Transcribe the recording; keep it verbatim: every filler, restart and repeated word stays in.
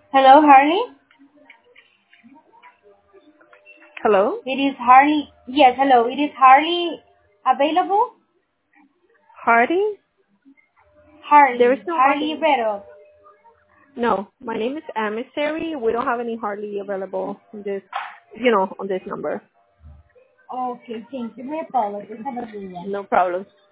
Hello, Harley. Hello? It is Harley. Yes, hello. It is Harley available? Hardy? There is Harley. no Harley Hardy. Rivero. No, my name is Emissary. We don't have any Hardy available on this, you know, on this number. Okay, thank you. My apologies. Have a good one. No problem.